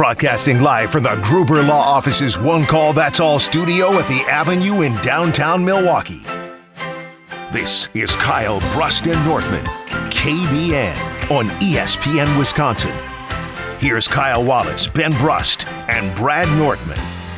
Broadcasting live from the Gruber Law Office's One Call That's All studio at the Avenue in downtown Milwaukee. This is Kyle Brust and Northman, KBN, on ESPN Wisconsin. Here's Kyle Wallace, Ben Brust, and Brad Northman.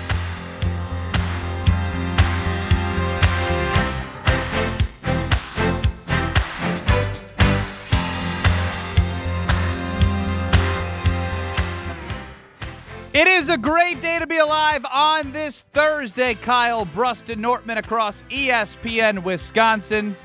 It is a great day to be alive on this Thursday. Kyle Brust and Nortman across ESPN Wisconsin.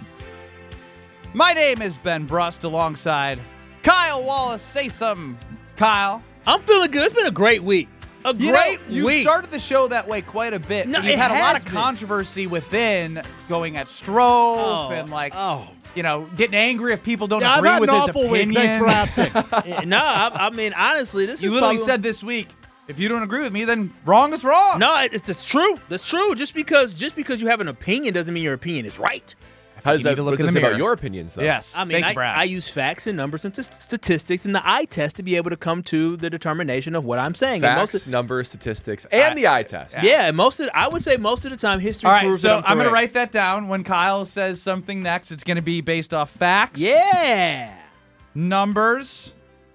My name is Ben Brust alongside Kyle Wallace. Say something, Kyle. I'm feeling good. It's been a great week. You started the show that way quite a bit. No, You've had a lot of been. controversy within going at Strofe and getting angry if people don't agree with his opinion. Thanks for asking. No, I mean, honestly, this You is literally probably- said this week, if you don't agree with me, then wrong is wrong. No, it's true. That's true. Just because you have an opinion doesn't mean your opinion is right. How does You need that to what look does in that the say about mirror. your opinions, though? Yes. I mean, Thank you, Brad. I use facts and numbers and statistics and the eye test to be able to come to the determination of what I'm saying. And Facts, numbers, statistics, and the eye test. I would say most of the time history All right, proves so that I'm going to correct. write that down. When Kyle says something next, it's going to be based off facts, Yeah. numbers,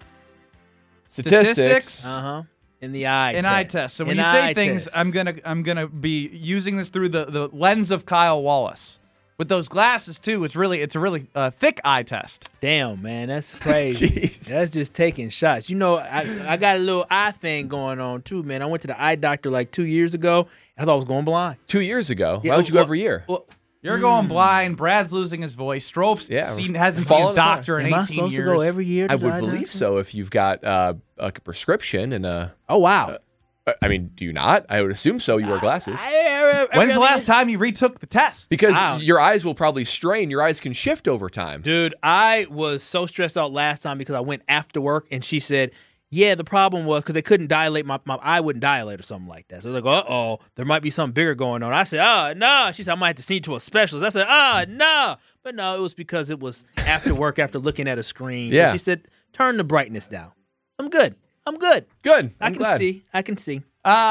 Statistics. In the eye and test. eye test. So when In you say eye things, test. I'm gonna be using this through the lens of Kyle Wallace. With those glasses too, it's a really thick eye test. Damn, man, that's crazy. Jeez. That's just taking shots. You know, I got a little eye thing going on too, man. I went to the eye doctor like 2 years ago. I thought I was going blind. 2 years ago. Yeah, Why don't you go well- every year? Well, You're going blind. Brad's losing his voice. Strofe hasn't seen his doctor in am 18 I supposed years. to go every year? To I the would eye believe doctor? so if you've got a prescription and a. Oh wow. I mean, do you not? I would assume so. You wear glasses. When's the last time you retook the test? Because Wow. your eyes will probably strain. Your eyes can shift over time. Dude, I was so stressed out last time because I went after work and she said, yeah, the problem was because they couldn't dilate, my eye wouldn't dilate or something like that. So they're like, uh-oh, there might be something bigger going on. I said, no. She said, I might have to see you to a specialist. I said, no. But no, it was because it was after work, after looking at a screen. Yeah. So she said, turn the brightness down. I'm good. Good. I I'm can glad. see. I can see.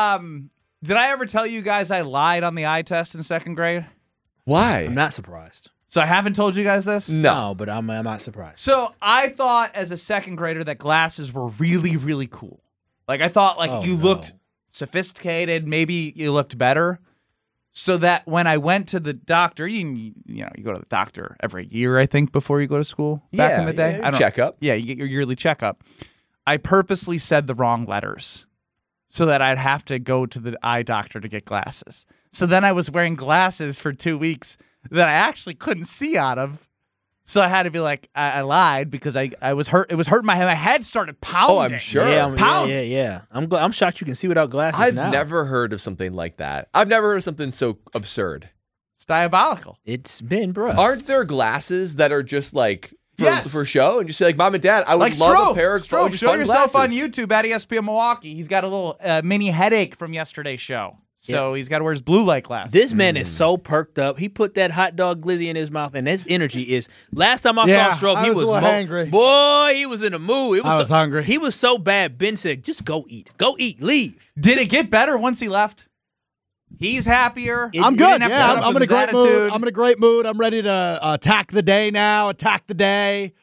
Did I ever tell you guys I lied on the eye test in second grade? Why? I'm not surprised. So I haven't told you guys this? No. But I'm not surprised. So I thought as a second grader that glasses were really, really cool. Like I thought you looked sophisticated, maybe you looked better. So that when I went to the doctor, you go to the doctor every year, I think, before you go to school back in the day. Yeah, checkup. Yeah, you get your yearly checkup. I purposely said the wrong letters so that I'd have to go to the eye doctor to get glasses. So then I was wearing glasses for 2 weeks that I actually couldn't see out of. So I had to be like, I lied because I was hurt. It was hurting my head. My head started pounding. Oh, I'm sure. Yeah. I'm shocked you can see without glasses I've now. never heard of something like that. I've never heard of something so absurd. It's diabolical. It's been brushed. Aren't there glasses that are just like Yes. for show? And you say like, Mom and Dad, I would Like love Strofe. a pair of Strofe, just show fun yourself glasses. on YouTube at ESPN Milwaukee. He's got a little mini headache from yesterday's show. So he's got to wear his blue light glasses. This man is so perked up. He put that hot dog glizzy in his mouth, and his energy is. Last time I Yeah, saw Stroke, I he was was a little hangry. Boy, he was in a mood. I was hungry. He was so bad. Ben said, "Just go eat. Go eat. Leave." Did it get better once he left? He's happier. I'm You good. didn't have to Yeah, put up I'm in with a his great mood. attitude. I'm in a great mood. I'm ready to attack the day now. Attack the day.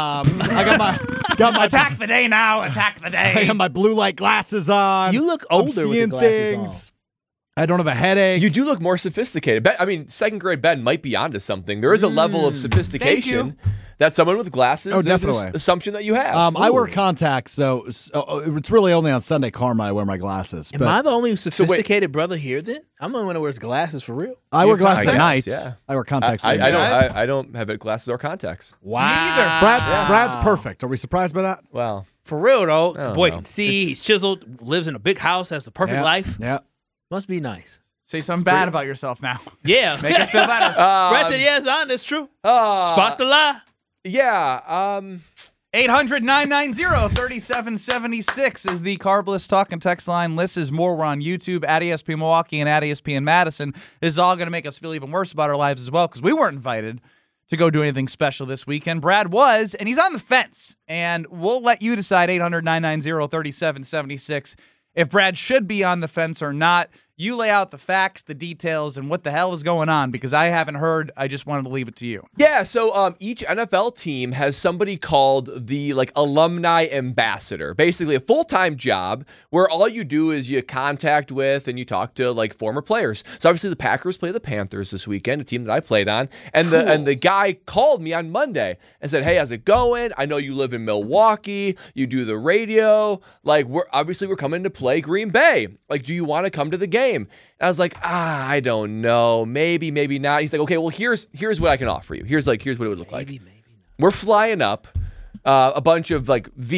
I got my Attack the day now. Attack the I day. got my blue light glasses on. You look I'm older with the seeing glasses things. I don't have a headache. You do look more sophisticated. I mean, second grade Ben might be onto something. There is a level of sophistication that someone with glasses, Oh, there's an definitely. assumption that you have. I wear contacts, so it's really only on Sunday Karma I wear my glasses. Am But I the only sophisticated brother here? Then I'm the only one who wears glasses for real. I wear glasses I at guess, night. yeah. I wear contacts. I at night. don't. I don't have glasses or contacts. Wow. Brad's perfect. Are we surprised by that? Well, For real though, the don't boy know. can see. He's chiseled. Lives in a big house. Has the perfect Yeah. life. Yeah. Must be nice. Say something bad about yourself now. Yeah. Make us feel better. Brad said, "Yeah, it's on. That's true." Spot the lie. yeah. 800-990-3776 is the Carbless Talk and Text line. Lists is more. We're on YouTube at ESPN Milwaukee and at ESPN Madison. This is all going to make us feel even worse about our lives as well because we weren't invited to go do anything special this weekend. Brad was, and he's on the fence. And we'll let you decide, 800-990-3776, if Brad should be on the fence or not. You lay out the facts, the details, and what the hell is going on, because I haven't heard. I just wanted to leave it to you. Yeah, so each NFL team has somebody called the alumni ambassador, basically a full-time job where all you do is you contact with and you talk to former players. So obviously the Packers play the Panthers this weekend, a team that I played on, and the guy called me on Monday and said, "Hey, how's it going? I know you live in Milwaukee, you do the radio. We're coming to play Green Bay. Do you want to come to the game?" And I was like, I don't know. Maybe, maybe not. He's like, okay, well, here's what I can offer you. Here's what it would look like. Maybe not. We're flying up a bunch of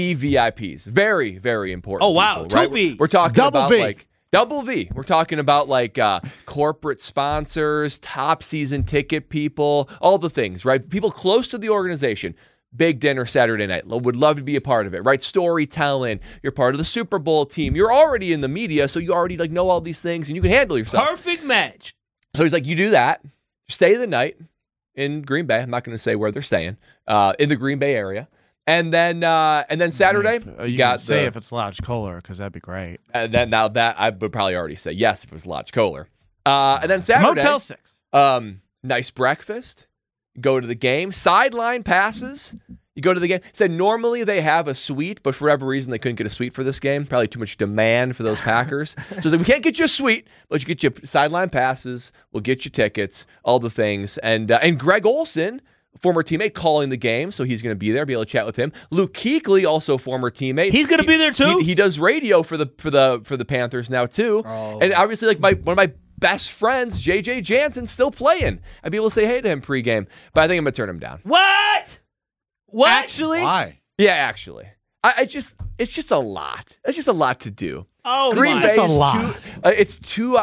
VVIPs. Very, very important. Oh, wow. People, right? Two Vs. We're talking Double about V. Double V. We're talking about corporate sponsors, top season ticket people, all the things, right? People close to the organization. Big dinner Saturday night. Would love to be a part of it, right? Storytelling. You're part of the Super Bowl team. You're already in the media, so you already know all these things, and you can handle yourself. Perfect match. So he's like, you do that. Stay the night in Green Bay. I'm not going to say where they're staying. In the Green Bay area, and then Saturday You got say if it's Lodge Kohler, because that'd be great. And then now that I would probably already say yes if it was Lodge Kohler. And then Saturday, Motel 6. Nice breakfast. Go to the game. Sideline passes. You go to the game. Said normally they have a suite, but for whatever reason they couldn't get a suite for this game. Probably too much demand for those Packers. So it's like, we can't get you a suite, but you get you sideline passes. We'll get you tickets, all the things. And Greg Olsen, former teammate, calling the game, so he's going to be there, be able to chat with him. Luke Kuechly, also former teammate. He's going to be there too? He does radio for the Panthers now too. Oh. And obviously one of my best friends, JJ Jansen, still playing. I'd be able to say hey to him pregame, but I think I'm going to turn him down. What? Actually? Why? Yeah, actually. It's just a lot. It's just a lot to do. Oh, Green my. Bay's That's a lot. It's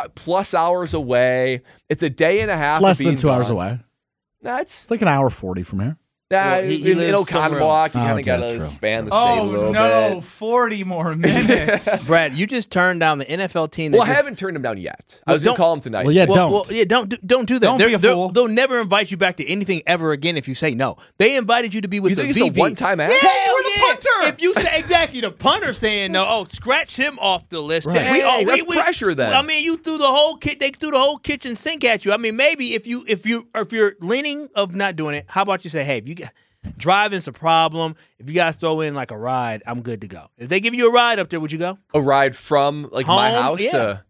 2+ hours away. It's a day and a half. It's less of than being 2 hours gone. away. That's It's like an hour 40 from here. Well, he in lives somewhere Oconomowoc. else. You kind of Okay, got to true. span the state a Oh, little no. bit. 40 more minutes. Brad, you just turned down the NFL team. Well, I haven't turned him down yet. I was going to call him tonight. Well, yeah, Well, don't do that. Don't be a fool. They'll never invite you back to anything ever again if you say no. They invited you to be with You the think it's a VV. one-time act? Yeah, Hell we're the yeah. punter. If you say exactly the punter saying no, scratch him off the list. Right. Hey, that's pressure then. I mean, you threw the whole they threw the whole kitchen sink at you. I mean, maybe if you're leaning of not doing it, how about you say, hey, if you get driving's a problem. If you guys throw in a ride, I'm good to go. If they give you a ride up there, would you go? A ride from my Home? house Yeah. to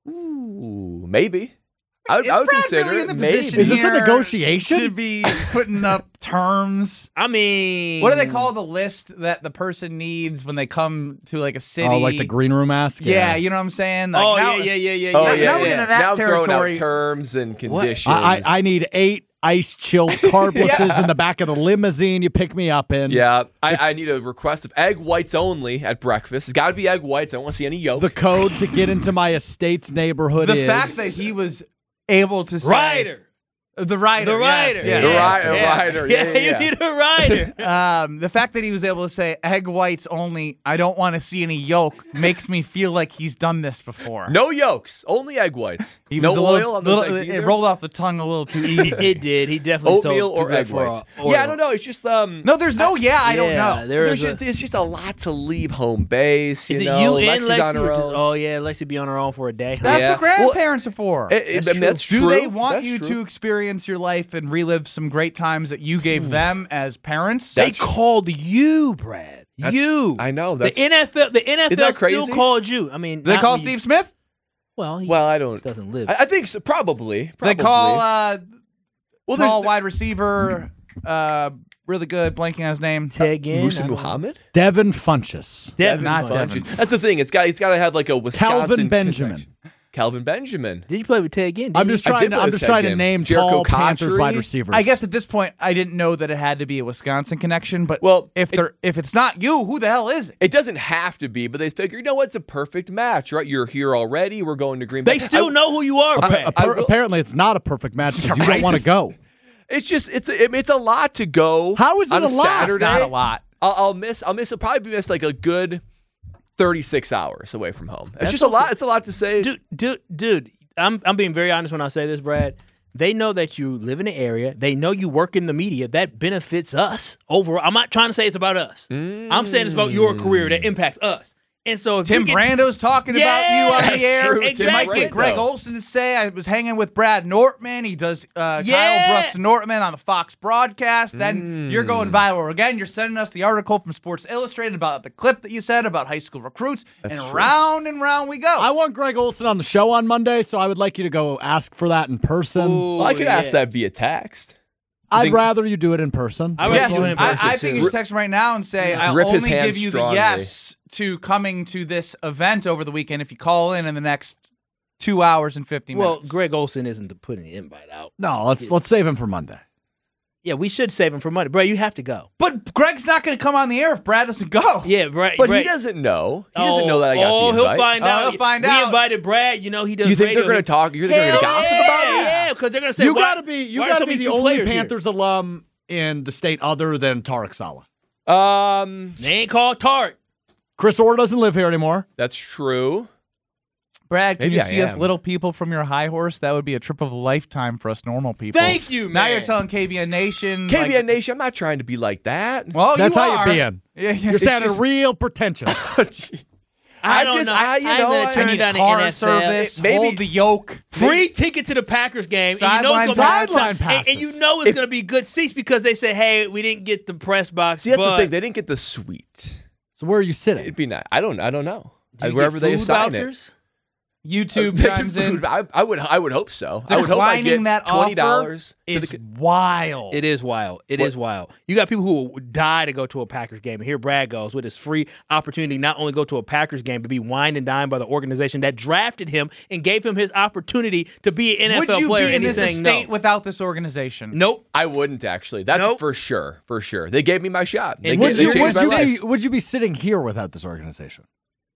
maybe. I would Brad consider really it. in the Maybe. position Is this a here negotiation? to be putting up terms? I mean, What do they call the list that the person needs when they come to a city? Oh, like the green room ask? Yeah, you know what I'm saying? Like, Oh now- yeah. Oh, Now- yeah, now we're yeah. into that now throwing territory. out terms and conditions. I need 8 ice-chilled carblesses in the back of the limousine you pick me up in. Yeah, I need a request of egg whites only at breakfast. It's got to be egg whites. I don't want to see any yolk. The code to get into my estate's neighborhood The is... fact that he was able to say rider. The rider. The rider. Yes, Yeah. yes. The rider. Yeah, Yeah. you need a rider. The fact that he was able to say egg whites only, I don't want to see any yolk, makes me feel like he's done this before. No yolks, only egg whites. He no was a oil little, on those little- eggs it either? rolled off the tongue a little too easy. It did. He definitely Oatmeal sold or too egg good for whites. oil. Yeah, I don't know. It's just No, there's no I don't know. It's just a lot to leave home base. Is You it know, you and Lexi's Lexi? on her own. Oh yeah, Lexi be on her own for a day. That's Yeah. what grandparents are for. That's true. Do they want That's you true. to experience your life and relive some great times that you gave them as parents? They called you, Brad. You. I know. The That's, NFL. The that NFL crazy? still called you. I mean, Do they not call me. Steve Smith? Well, he well, I don't. doesn't live. I think so, probably. They call well, tall there's wide receiver, really good, blanking on his name. Ted Ginn. Musa Muhammad. Devin Funchess. Devin Not Funchess. Devin. That's the thing. It's got to have like a Wisconsin Calvin Benjamin. connection. Calvin Benjamin. Did you play with Ted Ginn? I'm just I trying did to, play I'm with just Ted trying to Ginn. name Jericho tall Panthers Cotchery. wide receivers. I guess at this point, I didn't know that it had to be a Wisconsin connection. But Well, if it's not you, who the hell is it? It doesn't have to be, but they figure, you know what? It's a perfect match, right? You're here already. We're going to Green Bay. They still know who you are, Brad. Apparently, it's not a perfect match because you don't want to go. It's just it's a lot to go. How is it on a lot? Saturday. It's not a lot. I'll probably miss like a good 36 hours away from home. It's just a lot. It's a lot to say. Dude, I'm being very honest when I say this, Brad. They know that you live in the area. They know you work in the media. That benefits us overall. I'm not trying to say it's about us. I'm saying it's about your career that impacts us. And so if Tim Brando's talking about you on that's the air. true. Exactly. Tim Might get Greg Brando. Olson to say I was hanging with Brad Nortman. He does Kyle Brust Nortman on the Fox broadcast. Then you're going viral again. You're sending us the article from Sports Illustrated about the clip that you said about high school recruits. That's and true. round we go. I want Greg Olson on the show on Monday, so I would like you to go ask for that in person. Ooh, Well, I could ask yeah. that via text. I'd rather you do it in person. I would Yes, do it in person, I think too. you should text him right now and say, I'll Rip his only hand give you strongly. the yes to coming to this event over the weekend if you call in the next 2 hours and 50 Well, minutes. Greg Olson isn't putting the invite out. No, let's save him for Monday. Yeah, we should save him for Monday. Bro, you have to go. But Greg's not going to come on the air if Brad doesn't go. Yeah, Brad. But Brad, he doesn't know. He doesn't know that I got Oh, the invite. he'll find out. He'll find we out. invited Brad. You know, he does You think radio. they're going to talk? You think they're going to gossip about me? Yeah, because they're going to say, You why- gotta be why are so many the few only players here? Panthers alum in the state other than Tarek Saleh. They ain't called Tart. Chris Orr doesn't live here anymore. That's true. Brad, can Maybe you I see us am. little people from your high horse? That would be a trip of a lifetime for us normal people. Thank you, Now man. you're telling KBN Nation. KBN like, Nation, I'm not trying to be like that. Well, That's you how are. you're being. Yeah, You're sounding just- real pretentious. I don't just- know. I- you I'm know, gonna I turn need down the car NFL. service, Maybe- hold the yoke. Free ticket to the Packers game. Sideline and you know it's gonna be- passes. and you know it's going to be good seats because they say, hey, we didn't get the press box. See, that's but the thing. They didn't get the suite. So where are you sitting? It'd be nice. I don't know. Do you Wherever get they food assign vouchers? YouTube it. chimes in. I would hope so. I would hope I Declining get that $20 offer to is the. wild. It is wild. It is wild. You got people who would die to go to a Packers game. And here Brad goes with his free opportunity not only go to a Packers game, but be wined and dined by the organization that drafted him and gave him his opportunity to be an Would NFL you player. be in and he's this saying estate no. without this organization? Nope. I wouldn't actually. That's Nope. for sure. For sure. They gave me my shot. They, And gave, would they you- changed my life. would you be sitting here without this organization?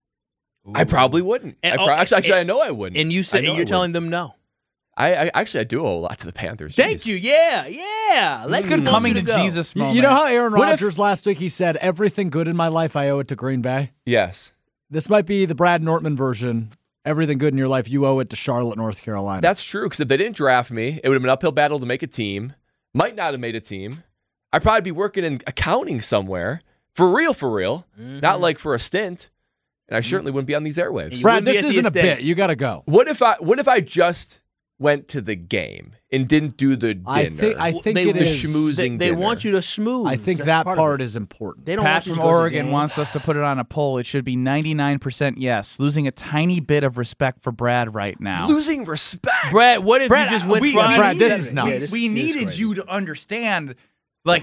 I probably wouldn't. And- Actually, I know I wouldn't. And you I said, know and I you're telling wouldn't. them no. I actually I do owe a lot to the Panthers. Thank Jeez. you. Yeah. Let's It's good want coming you to go. Jesus You moment. know how Aaron What if- Rodgers last week, he said, everything good in my life, I owe it to Green Bay? Yes. This might be the Brad Nortman version. Everything good in your life, you owe it to Charlotte, North Carolina. That's true, because if they didn't draft me, it would have been an uphill battle to make a team. Might not have made a team. I'd probably be working in accounting somewhere. For real. Mm-hmm. Not like for a stint. And I certainly wouldn't be on these airwaves. You Brad, wouldn't be this at the isn't a estate. bit. You got to go. What if I just went to the game and didn't do the dinner? I think They- it the is. schmoozing They dinner. want you to schmooze. I think That's that part part of it. is important. They don't Pat want you from to go to the Oregon game. wants us to put it on a poll. It should be 99% yes. Losing a tiny bit of respect for Brad right now. Losing respect. Brad, what if you just went Friday? Brad, this night? is nuts. We needed you to understand, like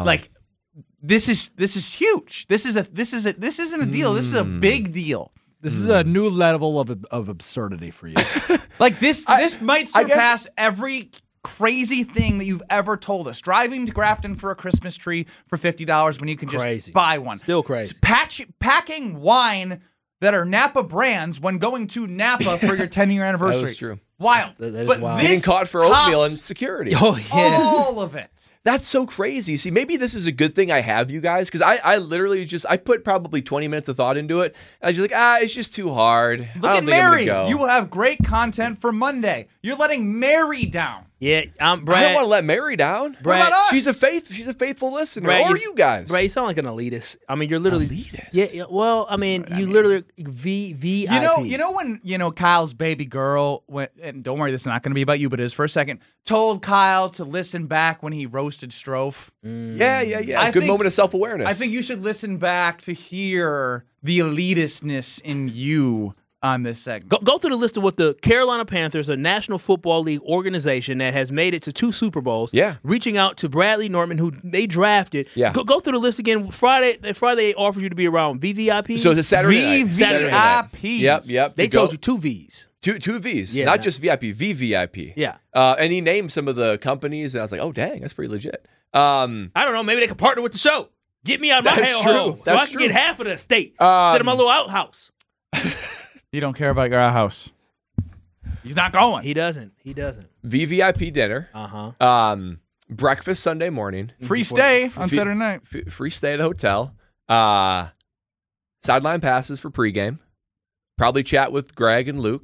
this is huge. This isn't a deal. This is a big deal. This is a new level of absurdity for you. Like this might I guess- surpass every crazy thing that you've ever told us. Driving to Grafton for a Christmas tree for $50 when you can just Crazy. buy one. Still crazy. Packing wine that are Napa brands when going to Napa for your 10-year anniversary. That was true. Wild. That is but wild. this Getting caught for tops oatmeal and security. Oh, yeah. all of it. That's so crazy. See, maybe this is a good thing I have you guys, because I literally I put probably 20 minutes of thought into it. I was just like, it's just too hard. Look I at don't think I'm Mary. gonna go. You will have great content for Monday. You're letting Mary down. Yeah, I'm I Brad. don't want to let Mary down. Brad- What about us? She's a faithful listener. Brad, Or you guys. Brad, you sound like an elitist. I mean, you're literally Elitist? Yeah. Well, I mean, you literally VIP. You know when Kyle's baby girl went, and don't worry, this is not going to be about you, but it is for a second. Told Kyle to listen back when he roasted Strofe. Yeah. I Good think- moment of self-awareness. I think you should listen back to hear the elitistness in you on this segment. Go through the list of what the Carolina Panthers, a National Football League organization that has made it to 2 Super Bowls, Yeah. reaching out to Bradley Nortman, who they drafted. Yeah. Go through the list again. Friday they offered you to be around VVIP. So it's a Saturday night. Saturday night. VVIPs. Yep. they to go- told you 2 V's. Two V's, Yeah. not just VIP, VVIP. Yeah. And he named some of the companies, and I was like, oh, dang, that's pretty legit. I don't know. Maybe they could partner with the show. Get me out of my That's hellhole true. so That's I can true. get half of the estate instead of my little outhouse. You don't care about your house. He's not going. He doesn't. VVIP dinner. Uh-huh. Breakfast Sunday morning. Free stay on Fe- Saturday night. Free stay at a hotel. Sideline passes for pregame. Probably chat with Greg and Luke.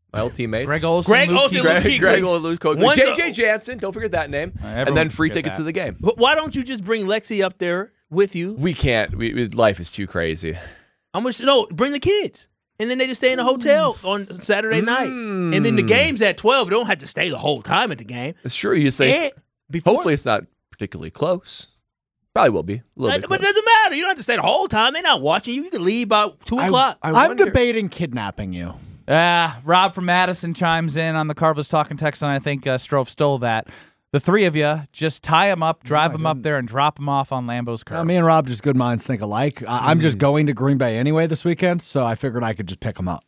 My old teammates. Greg Olsen, Greg Luke Olsen, Kuechly. Luke Kuechly. Greg Luke Kuechly. One's a- JJ Jansen, don't forget that name. Everyone And then free forget tickets that. to the game. But why don't you just bring Lexi up there with you? We can't. Life is too crazy. Bring the kids. And then they just stay in a hotel on Saturday night. And then the game's at 12. They don't have to stay the whole time at the game. It's true. You say, And before, hopefully it's not particularly close. Probably will be. A little bit but close. it doesn't matter. You don't have to stay the whole time. They're not watching you. You can leave about 2 o'clock. I I'm wonder- debating kidnapping you. Rob from Madison chimes in on the Carbless Talking text, and I think Strofe stole that. The three of you just tie them up, drive them up there, and drop them off on Lambeau's curb. Me and Rob, just good minds think alike. I'm just going to Green Bay anyway this weekend, so I figured I could just pick them up.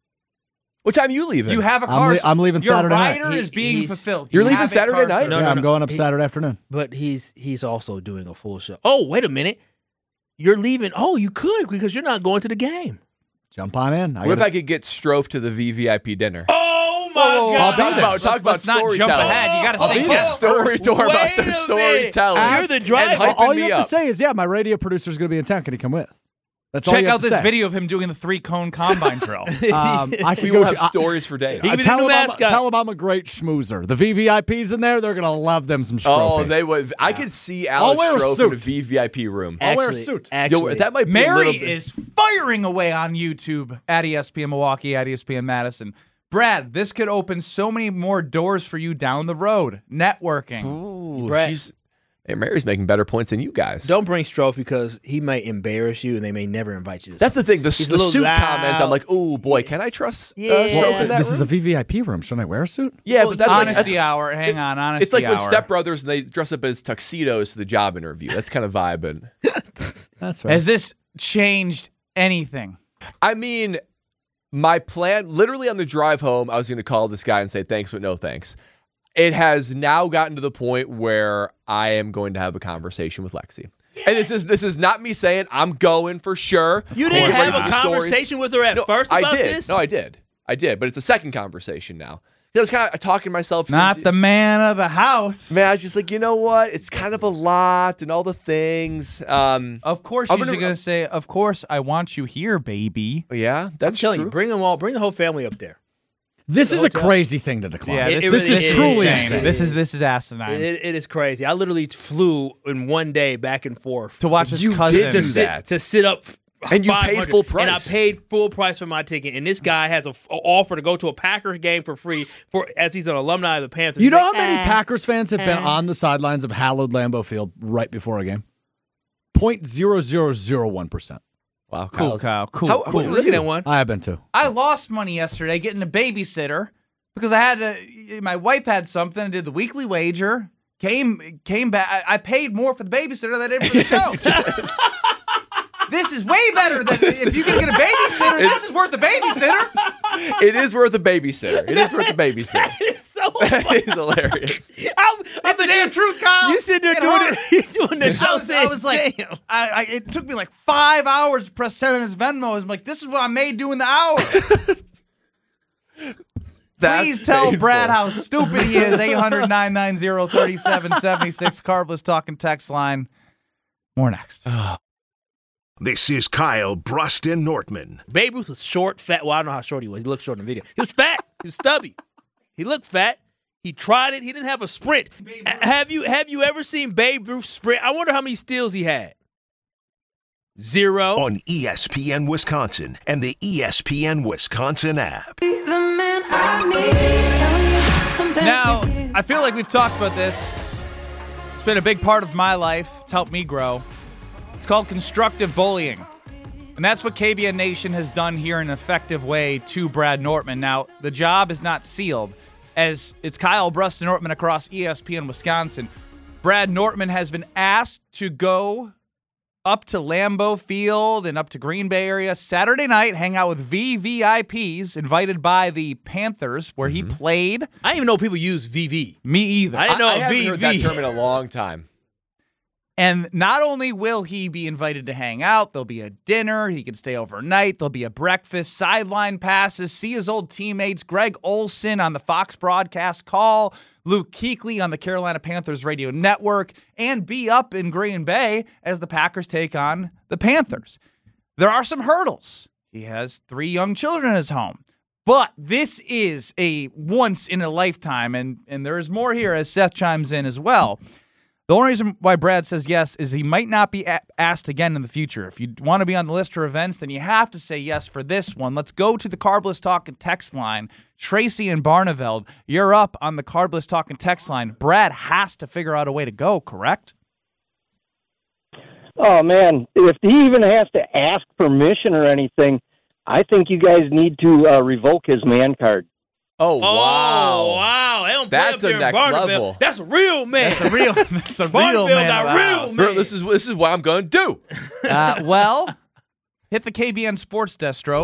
What time are you leaving? You have a I'm car. I'm leaving Your Saturday night. rider is being He's- fulfilled. You're You leaving have a Saturday car night? service. No, I'm going up He- Saturday afternoon. But he's also doing a full show. Oh, wait a minute. You're leaving. Oh, you could because you're not going to the game. Jump on in. What if I could get Strofe to the VVIP dinner? Oh, my I'll God. be there. Talk about Let's not jump storytelling. ahead. You got to I'll say be yes there. Story first. tour about Wait the a minute. storytelling. You're the and driver. hyping all me you have up. to say is, yeah, my radio producer's going to be in town. Can he come with? That's all Check you have out to this say. video of him doing the 3-cone combine drill. I can We go will have I- stories for days. He can be the tell new him mascot. tell him I'm a great schmoozer. The VVIPs in there, they're going to love them some Oh, Strofe. they would. I could see I'll Alex wear a Strofe in a suit. VVIP room. I'll wear a suit. Actually, That might be a Mary little bit. is firing away on YouTube at ESPN Milwaukee, at ESPN Madison. Brad, this could open so many more doors for you down the road. Networking. Ooh, Brett. Hey, Mary's making better points than you guys. don't bring Strofe because he may embarrass you and they may never invite you to That's the thing. The He's a suit little loud. comment. I'm like, oh boy, can I trust Yeah. Strofe in that This room? is a VVIP room. Shouldn't I wear a suit? Yeah, Well, but that's like, Honesty hour. Hang on, honesty it's like when hour. Step Brothers and they dress up as tuxedos to the job interview. That's kind of vibing. That's right. Has this changed anything? I mean, my plan, literally on the drive home, I was going to call this guy and say thanks, but no thanks. It has now gotten to the point where I am going to have a conversation with Lexi. And this is not me saying I'm going for sure. You I'm didn't ready have for a the stories. conversation with her at first about I did. this? No, I did. But it's a second conversation now. I was kind of talking to myself. Not the man of the house. Man, I was just like, you know what? It's kind of a lot and all the things. Of course, I'm she's gonna- going to say, of course, I want you here, baby. Yeah, that's I'm telling true. you, bring them all. Bring the whole family up there. This is a hotel. crazy thing to decline. Yeah, It this, really is is truly insane. insane. This is asinine. It is crazy. I literally flew in one day back and forth to watch his You cousin. did do that. to sit up. And you paid 500, full price. and I paid full price for my ticket. And this guy has a offer to go to a Packers game for free as he's an alumni of the Panthers. You know He's how like, many Packers fans have been on the sidelines of hallowed Lambeau Field right before a game? 0.0001%. Wow, Cool, Kyle's- Kyle. Cool, How- cool. how- looking at one. I have been too. I lost money yesterday getting a babysitter because I had to. My wife had something. I did the weekly wager. Came back. I paid more for the babysitter than I did for the show. This is way better than if you can get a babysitter. This is worth the babysitter. It is worth a babysitter. It is worth a babysitter. So That is hilarious. That's the damn truth, Kyle. You sitting there It doing hurt. it. You doing the show. I was like, damn. it took me like 5 hours to press send on this Venmo. I'm like, this is what I made doing the hour. That's Please tell painful. Brad how stupid he is. 800-990-3776. Carbless talking text line. More next. This is Kyle Bruston Nortman. Babe Ruth was short, fat. Well, I don't know how short he was. He looked short in the video. He was fat. He was stubby. He looked fat. He tried it. He didn't have a sprint. Have you ever seen Babe Ruth sprint? I wonder how many steals he had. 0. On ESPN Wisconsin and the ESPN Wisconsin app. Now, I feel like we've talked about this. It's been a big part of my life. It's helped me grow. It's called constructive bullying. And that's what KBN Nation has done here in an effective way to Brad Nortman. Now, the job is not sealed, as it's Kyle Bruston Nortman across ESPN Wisconsin. Brad Nortman has been asked to go up to Lambeau Field and up to Green Bay area Saturday night, hang out with VVIPs invited by the Panthers, where he played. I didn't even know people use VV. Me either. I didn't know I haven't VV. heard that term in a long time. And not only will he be invited to hang out, there'll be a dinner, he can stay overnight, there'll be a breakfast, sideline passes, see his old teammates, Greg Olsen on the Fox broadcast call, Luke Kuechly on the Carolina Panthers radio network, and be up in Green Bay as the Packers take on the Panthers. There are some hurdles. He has 3 young children in his home. But this is a once in a lifetime, and there is more here as Seth chimes in as well. The only reason why Brad says yes is he might not be asked again in the future. If you want to be on the list for events, then you have to say yes for this one. Let's go to the Carbless Talking text line. Tracy and Barneveld, you're up on the Carbless Talking text line. Brad has to figure out a way to go, correct? Oh, man, if he even has to ask permission or anything, I think you guys need to revoke his man card. Oh, wow. Oh, wow. They don't play That's up a there in next Barneveld. level. That's a real man. That's the real Barneveld man. got of the real house. man. Bro, this is what I'm going to do. Well, hit the KBN Sports Destro.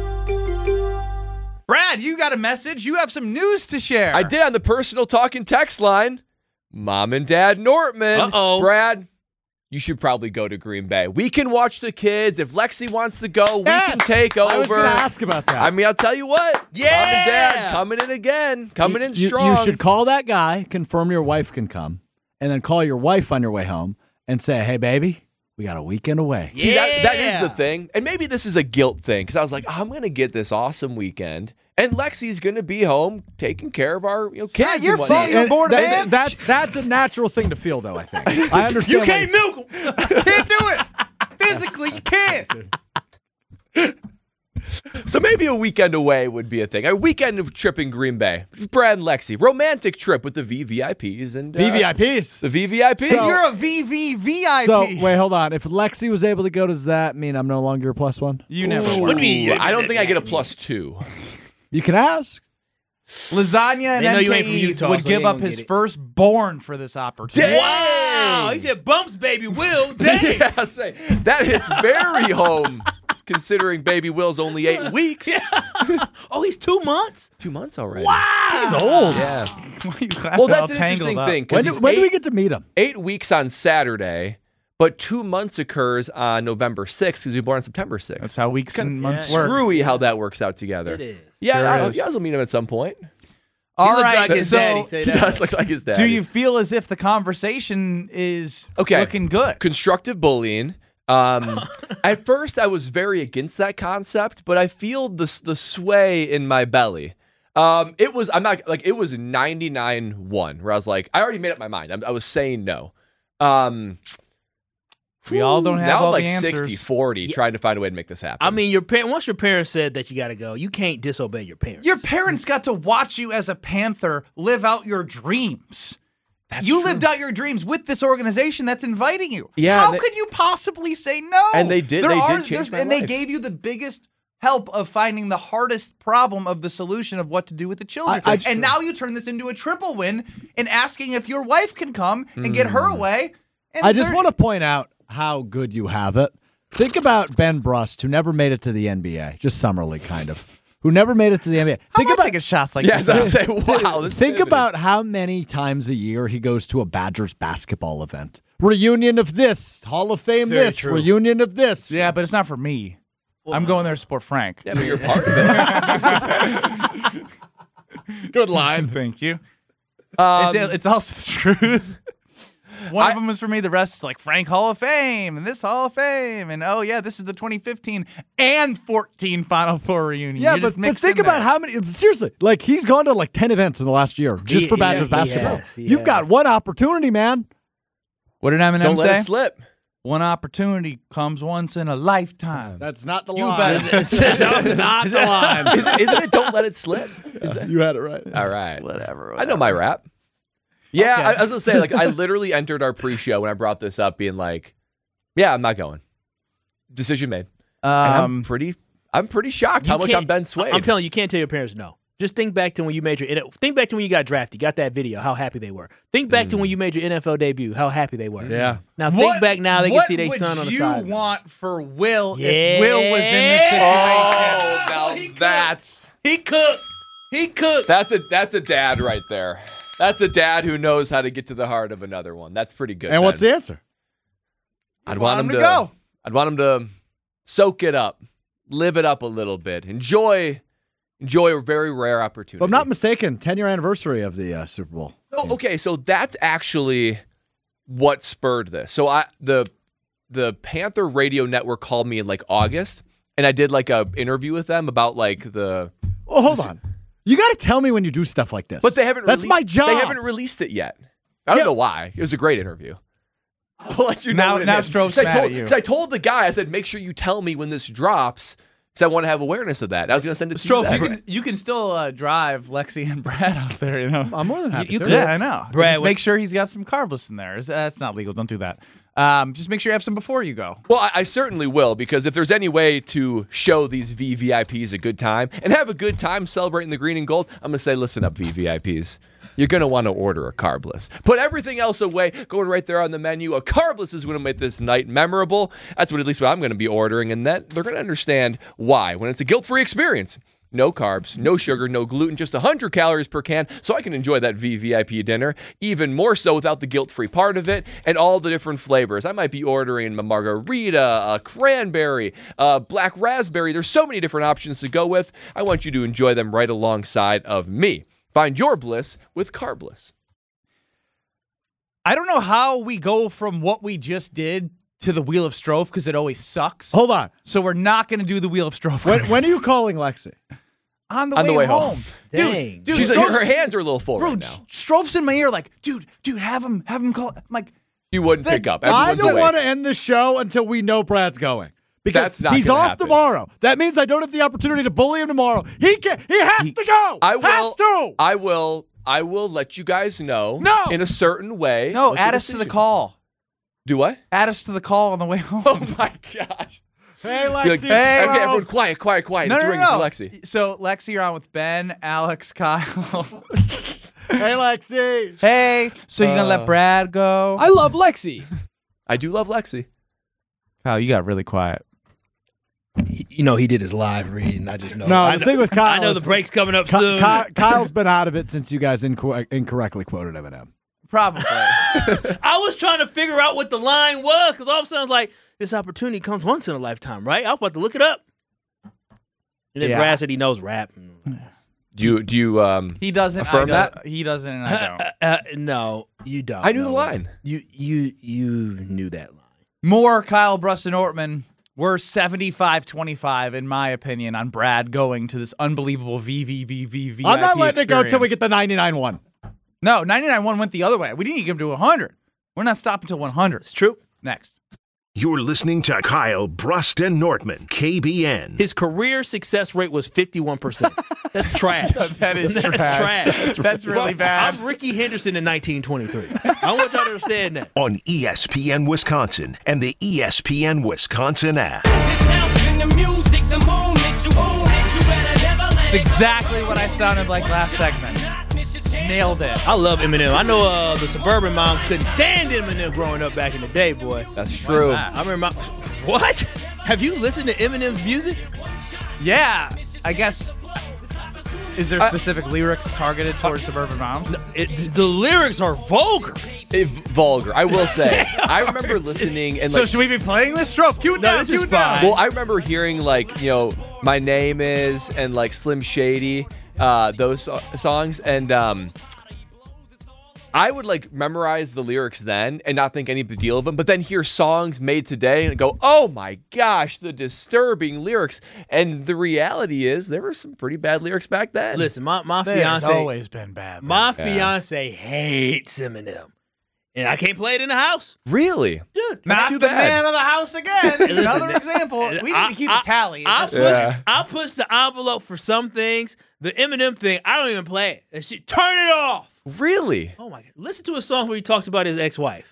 Brad, you got a message. You have some news to share. I did on the personal talking text line. Mom and Dad Nortman. Uh-oh. Brad, you should probably go to Green Bay. We can watch the kids. If Lexi wants to go, we can take over. I was going to ask about that. I mean, I'll tell you what. Yeah. Mom and Dad coming in again. Coming in strong. You should call that guy, confirm your wife can come, and then call your wife on your way home and say, hey, baby, we got a weekend away. See, that is Yeah. the thing. And maybe this is a guilt thing because I was like, I'm going to get this awesome weekend. And Lexi's going to be home taking care of our kids. not your and whatnot. fault. You're a born man. That's a natural thing to feel, though, I think. I understand. You can't milk him. can't do it. Physically, you can't. So maybe a weekend away would be a thing. A weekend of trip in Green Bay. Brad and Lexi. Romantic trip with the VVIPs. And VVIPs. The VVIPs. So- You're a VVVIP. So, wait, hold on. If Lexi was able to go, does that mean I'm no longer a plus one? you never What were. do you mean? I don't think I get a +2. You can ask. Lasagna and They know you ain't from MKE Utah, would so give they up ain't gonna his get it. firstborn for this opportunity. Wow. He said bumps, baby. Will. Dang. Yeah, say, that hits very home considering baby Will's only 8 weeks. Oh, he's 2 months? 2 months already. Wow. He's old. Yeah. Why you Well, laughing all that's an tangled interesting up? thing When, because do, when do we get to meet him? 8 weeks on Saturday, but 2 months occurs on November 6th because he was born on September 6th. That's how weeks and months work. Screwy how that works out together. It is. Yeah, Sure I don't know. is. You guys will meet him at some point. All He looked right, like his so daddy. Tell you He that. does look like his dad. do you feel as if the conversation is looking good? Constructive bullying. At first, I was very against that concept, but I feel the sway in my belly. It was 99-1, where I was like, I already made up my mind. I was saying no. We all don't have now all I'm like the answers. 60-40 trying to find a way to make this happen. I mean, once your parents said that you got to go, you can't disobey your parents. Your parents got to watch you as a Panther live out your dreams. You lived out your dreams with this organization that's inviting you. Yeah, How and could you possibly say no? And they did. There They are- did change my And they life. gave you the biggest help of finding the hardest problem of the solution of what to do with the children. And now you turn this into a triple win in asking if your wife can come and get her away. And I just they're- want to point out how good you have it. Think about Ben Brust, who never made it to the NBA, just summer league kind of, who never made it to the NBA. Think about taking shots like yeah, this. so I was saying, wow. This Think pivoted. about how many times a year he goes to a Badgers basketball event. Reunion of this, Hall of Fame very this, true. reunion of this. Yeah, but it's not for me. I'm going there to support Frank. Yeah, but you're part of it. Good line. Thank you. It's also the truth. One of them is for me. The rest is like Frank Hall of Fame and this Hall of Fame. And oh, yeah, this is the 2015 and 14 Final Four reunion. Yeah, You're just but mixed think in about there. how many. Seriously, like he's gone to like 10 events in the last year just for Badgers basketball. has, he You've got has. one opportunity, man. What did Eminem Don't say? let it slip. One opportunity comes once in a lifetime. That's not the You line. better- That's not the line. Isn't it? Don't let it slip. You had it right. All right. Whatever. I know my rap. Yeah, I was gonna say, like, I literally entered our pre-show when I brought this up, being like, "Yeah, I'm not going." Decision made. And I'm pretty shocked how much I'm Ben swayed. I'm telling you, you can't tell your parents no. Just think back to when you made your. Think back to when you got drafted. Got that video. How happy they were. Think back to when you made your NFL debut. How happy they were. Yeah. Now think back now. They can see their son on the side. What would you want for Will Yeah. if Will was in this situation? Oh, now that's He cooked. He cooked. that's a dad right there. That's a dad who knows how to get to the heart of another one. That's pretty good. And what's Ben. the answer? I'd want want him him to to go. I'd want him to soak it up, live it up a little bit, enjoy a very rare opportunity. If I'm not mistaken, 10-year anniversary of the Super Bowl. Oh, okay, so that's actually what spurred this. So the Panther Radio Network called me in like August, and I did like a interview with them about like the Oh, hold on. You got to tell me when you do stuff like this. But they haven't. That's my job. They haven't released it yet. I don't know why. It was a great interview. I'll let you know. Now Strove's mad at you. Because I told the guy, I said, make sure you tell me when this drops. Because I want to have awareness of that. I was going to send it to you. You can still drive Lexi and Brad out there. You know, I'm more than happy to. Yeah, I know. Brad, just make sure he's got some carbless in there. That's not legal. Don't do that. Just make sure you have some before you go. Well, I certainly will, because if there's any way to show these VVIPs a good time and have a good time celebrating the green and gold, I'm going to say, listen up, VVIPs. You're going to want to order a carbless. Put everything else away. Go right there on the menu. A carbless is going to make this night memorable. That's at least what I'm going to be ordering, and that they're going to understand why when it's a guilt-free experience. No carbs, no sugar, no gluten, just 100 calories per can, so I can enjoy that VVIP dinner, even more so without the guilt-free part of it, and all the different flavors. I might be ordering a margarita, a cranberry, a black raspberry. There's so many different options to go with. I want you to enjoy them right alongside of me. Find your bliss with Carbliss. I don't know how we go from what we just did to the Wheel of Strofe, because it always sucks. Hold on. So we're not going to do the Wheel of Strofe. When are you calling Lexi? On the way home. Dang. Dude, She's Strofe's- her hands are a little full Bro, right now. Strofe's in my ear like, dude, have him call. I'm like, You wouldn't pick up. I Everyone's don't awake. want to end the show until we know Brad's going. Because That's not he's gonna off happen. tomorrow. That means I don't have the opportunity to bully him tomorrow. He has to go. I will. Has to. I will let you guys know. No. In a certain way. no, what add us to the decision- call. Do what? Add us to the call on the way home. Oh my gosh. Hey, Be Lexi. like, Hey, okay, everyone, quiet. No, It's no, ringing no. for Lexi. So, Lexi, you're on with Ben, Alex, Kyle. Hey, Lexi. Hey, so you're going to let Brad go? I love Lexi. I do love Lexi. Kyle, you got really quiet. You know, he did his live read, and I just know. No, I the know, thing with Kyle I know is- the break's coming up soon. Kyle's been out of it since you guys incorrectly quoted Eminem. Probably. I was trying to figure out what the line was, because all of a sudden I was like, this opportunity comes once in a lifetime, right? I was about to look it up. And then Yeah. Brad said he knows rap. Do you He doesn't. Affirm that? He doesn't, and I don't. No, you don't. I knew the know line. that. You knew that line. More Kyle Bruston Ortman. We're 75-25, in my opinion, on Brad going to this unbelievable VVVV. I'm not letting it go until we get the 99-1. No, 99-1 went the other way. We didn't get him to 100. We're not stopping till 100. It's true. Next. You're listening to Kyle Bruston Nortman, KBN. His career success rate was 51%. That's trash. That is trash. That's really bad. I'm Ricky Henderson in 1923. I want y'all to understand that. On ESPN Wisconsin and the ESPN Wisconsin app. It's exactly what I sounded like last segment. Nailed it. I love Eminem. I know the suburban moms couldn't stand Eminem growing up back in the day, boy. That's true. I remember what? Have you listened to Eminem's music? Yeah, I guess. Is there specific lyrics targeted towards suburban moms? The lyrics are vulgar. Vulgar. I will say. I remember listening and So like. should we be playing this? Stroke, cue it No, down, this cue is it down. fine. Well, I remember hearing like, My Name Is and like Slim Shady, those songs, and I would like memorize the lyrics then and not think any big deal of them, but then hear songs made today and go, oh my gosh, the disturbing lyrics. And the reality is there were some pretty bad lyrics back then. Listen, my There's fiance, always been bad. my fiance hates Eminem, and I can't play it in the house, Really? dude. That's Not too the bad. man of the house again. Another example. We need to keep a tally. I push the envelope for some things. The Eminem thing, I don't even play it. That shit, turn it off. Really? Oh my god! Listen to a song where he talks about his ex-wife.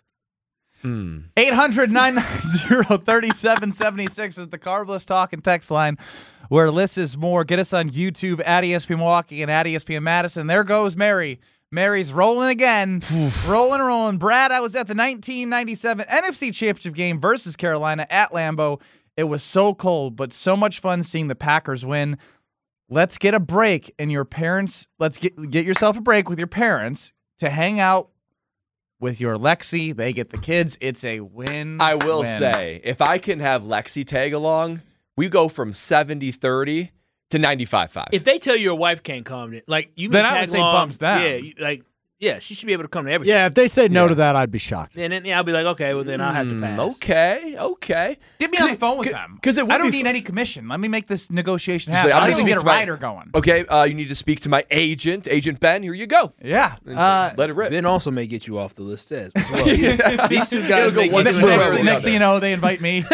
800-990-3776 is the Carbless Talk and text line where less is more. Get us on YouTube at ESPN Milwaukee and at ESPN Madison. There goes Mary. Mary's rolling again. rolling. Brad, I was at the 1997 NFC Championship game versus Carolina at Lambeau. It was so cold, but so much fun seeing the Packers win. Let's get a break and your parents. Let's get yourself a break with your parents to hang out with your Lexi. They get the kids. It's a win. I will win. say, if I can have Lexi tag along, we go from 70-30 to 95-5. If they tell you your wife can't come, like you Then may I would tag say along, bumps down. Yeah, like she should be able to come to everything. Yeah, if they say no to that, I'd be shocked. And then I'll be like, okay, well then I'll have to pass. Okay. Get me on the phone with them. Because I don't need any commission. Let me make this negotiation Just happen. like, I'm I'll gonna even get a speak to my- rider going. Okay, you need to speak to my agent, Agent Ben. Here you go. Yeah. Let it rip. Ben also may get you off the list as well. These two guys It'll go may one get you swing in away. trouble. Next thing you know, they invite me.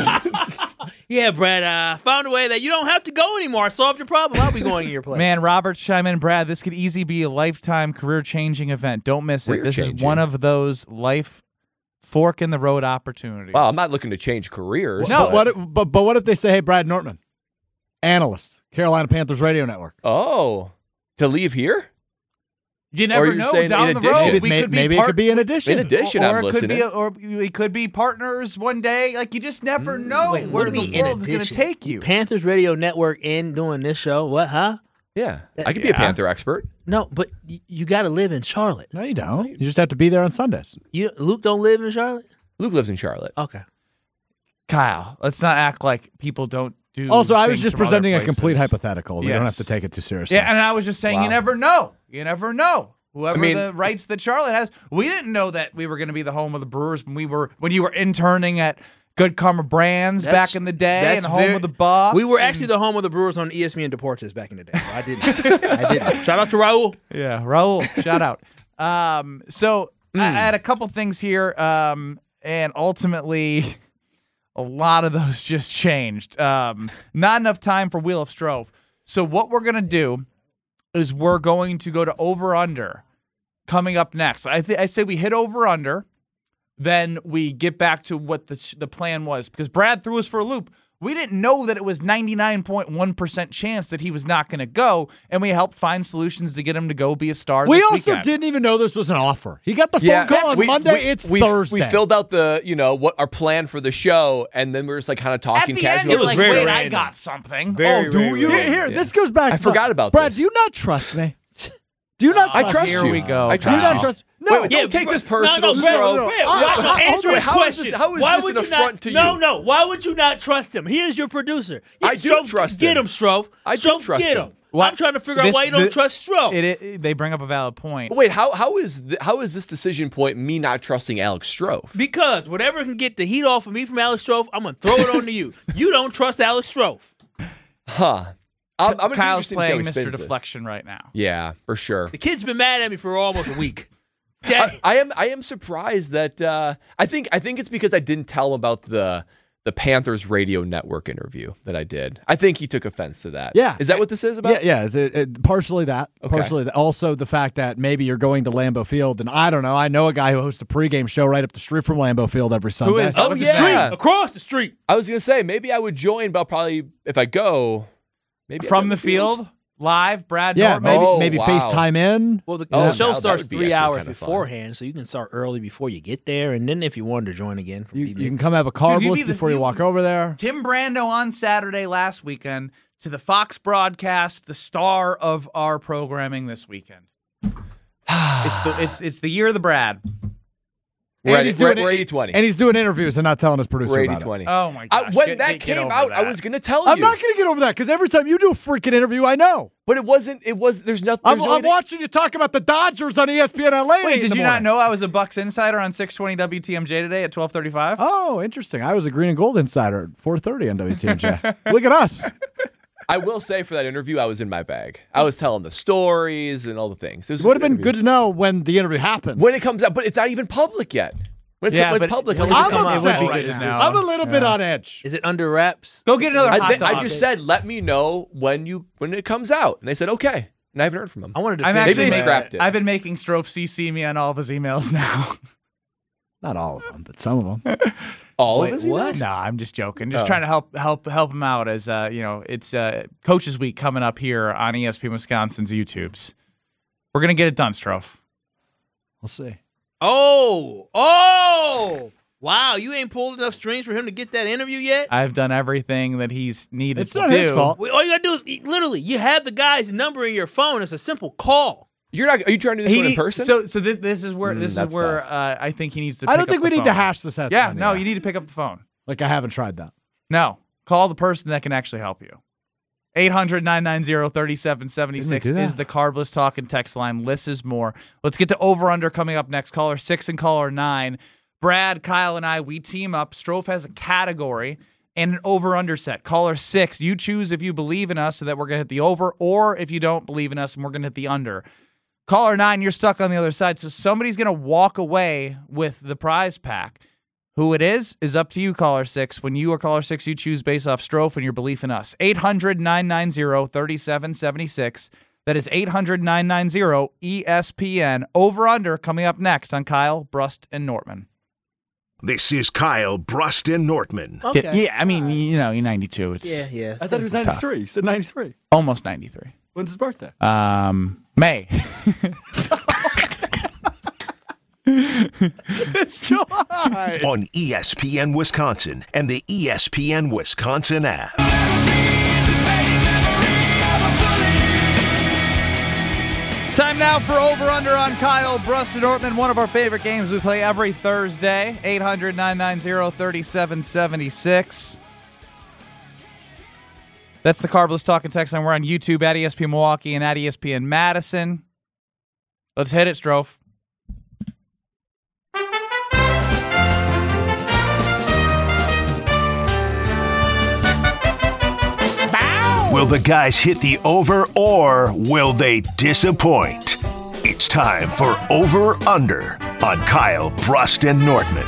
Yeah, Brad, found a way that you don't have to go anymore. I solved your problem. I'll be going to your place. Man, Robert Scheinman, Brad, this could easily be a lifetime career-changing event. Don't miss it. This is Career-changing. one of those life fork-in-the-road opportunities. Wow, I'm not looking to change careers. No, but- But what if they say, hey, Brad Nortman, analyst, Carolina Panthers Radio Network. Oh, to leave here? You Or never you're know saying down in the addition? road. We could be Maybe it could be an addition. In addition, or I'm it could listening. be, or we could be partners one day. Like you just never know Wait, where what do you the mean in world is going to addition? take you. Panthers Radio Network and doing this show. What, huh? Yeah, I could be a Panther expert. No, but you got to live in Charlotte. No, you don't. You just have to be there on Sundays. Luke don't live in Charlotte? Luke lives in Charlotte. Okay. Kyle, let's not act like people don't do. Also, I was things just from other presenting a places. complete hypothetical. We don't have Yes. to take it too seriously. Yeah, and I was just saying, Wow. you never know. You never know. Whoever I mean- the rights that Charlotte has, we didn't know that we were going to be the home of the Brewers when you were interning at Good Karma Brands back in the day and home of the Bucks. We were and- actually the home of the Brewers on ESPN Deportes back in the day. So I didn't. Shout out to Raul. Yeah, Raul, shout out. So I had a couple things here, and ultimately, a lot of those just changed. Not enough time for Wheel of Strove. So what we're gonna do is we're going to go to over/under coming up next. I say we hit over/under, then we get back to what the plan was because Brad threw us for a loop. We didn't know that it was 99.1% chance that he was not going to go, and we helped find solutions to get him to go be a star We this also weekend. didn't even know this was an offer. He got the phone call on Monday. It's Thursday. We filled out the, what our plan for the show, and then we were just like kind of At talking the casually. end, you're was like, very wait, I random. got something. Very, do very you? random. Here, this goes back. I to forgot about Brad, this. do you not trust me? Do you not I trust trust me? Here you. we go. I Do you trust not you. trust? No, Wait, don't take this personal, Brad, Strove. Brad, answer wait, his how is question. this- how is Why this would an you not- affront to you? No. Why would you not trust him? He is your producer. Yeah, I do Strove, trust Get him. him, Strove. I do Strove, trust get him. him. I'm trying to figure out why you don't trust Strove. They bring up a valid point. But wait, how is this decision point me not trusting Alex Strove? Because whatever can get the heat off of me from Alex Strove, I'm going to throw it on to you. You don't trust Alex Strove. Huh. I'm gonna be Kyle's interested to see how playing he Mr. spins this. Deflection right now. Yeah, for sure. The kid's been mad at me for almost a week. Okay? I am surprised that I think it's because I didn't tell him about the Panthers radio network interview that I did. I think he took offense to that. Yeah. Is that what this is about? Yeah. Partially that. Okay. Partially that. Also, the fact that maybe you're going to Lambeau Field, and I don't know. I know a guy who hosts a pregame show right up the street from Lambeau Field every Sunday. is? Oh, What's his yeah. name? Across the street. I was gonna say maybe I would join, but I'll probably if I go, maybe From I'd the go field, live, Brad Yeah, Nortman. maybe wow. FaceTime in. Well, the Oh, show that starts would be 3 actually hours kinda fun. beforehand, so you can start early before you get there. And then if you wanted to join again, from You PBS. can come have a Dude, you'd carbless be the- before you walk over there. Tim Brando on Saturday last weekend to the Fox broadcast, the star of our programming this weekend. It's the year of the Brad. We're And he's doing 80-20. And he's doing interviews and not telling his producer We're about it. 80-20. Oh my gosh! When Get- that get came over out, I that. was gonna tell I'm you. not going to get over that because every time you do a freaking interview, I know. But it wasn't. It was. There's nothing. I'm watching you talk about the Dodgers on ESPN LA. Wait, in did the you not morning. know I was a Bucks insider on 620 WTMJ today at 12:35? Oh, interesting. I was a green and gold insider at 4:30 on WTMJ. Look at us. I will say for that interview, I was in my bag. I was telling the stories and all the things. It would have been good to know when the interview happened. when it comes out, but it's not even public yet. When it's, Yeah, when it's but public, when I'll it let you come know. out, it would be right good to now. know. I'm a little bit on edge. Is it under wraps? Go get another hot I dog. just said, let me know when it comes out, and they said okay, and I haven't heard from them. I wanted to I'm finish actually Maybe they that. scrapped it. I've been making Strofe CC me on all of his emails now. Not all of them, but some of them. All Wait, of his what? emails? No, I'm just joking. Just trying to help him out as it's Coaches Week coming up here on ESPN Wisconsin's YouTubes. We're gonna get it done, Strofe. We'll see. Oh! Wow, you ain't pulled enough strings for him to get that interview yet? I've done everything that he's needed It's to not do. his fault. Wait, all you gotta do is literally, you have the guy's number in your phone. It's a simple call. You're not. Are you trying to do this one in person? So this is where that's tough. I think he needs to. I don't pick think up we the need to phone. hash this out. Yeah, on the no, air. you need to pick up the phone. Like I haven't tried that. No, call the person that can actually help you. 800-990-3776 is the Carbless Talk and text line. Lists is more. Let's get to over-under coming up next. Caller 6 and caller 9. Brad, Kyle, and I, we team up. Strofe has a category and an over-under set. Caller 6, you choose if you believe in us so that we're going to hit the over, or if you don't believe in us and we're going to hit the under. Caller 9, you're stuck on the other side, so somebody's going to walk away with the prize pack. Who it is up to you, Caller 6. When you are Caller 6, you choose based off Strofe and your belief in us. 800-990-3776. That is 800-990-ESPN. Over-under coming up next on Kyle, Brust, and Nortman. This is Kyle, Brust, and Nortman. Okay. Yeah, I mean, you know, you're 92. It's Yeah. I thought it was 93. You said 93. almost 93. When's his birthday? May. It's July. On ESPN Wisconsin and the ESPN Wisconsin app. Time now for Over-Under on Kyle, Brust, and Nortman, one of our favorite games we play every Thursday. 800-990-3776. That's the Carbless Talk and text line. We're on YouTube at ESPN Milwaukee and at ESPN Madison. Let's hit it, Strofe. Will the guys hit the over or will they disappoint? It's time for Over-Under on Kyle, Brust, and Nortman.